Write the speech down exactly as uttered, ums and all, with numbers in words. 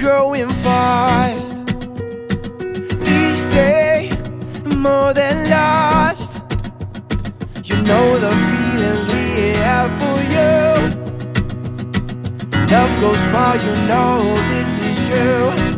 growing fast. Each day more than last. You know the feelings we have for you. Love goes far, you know this is true.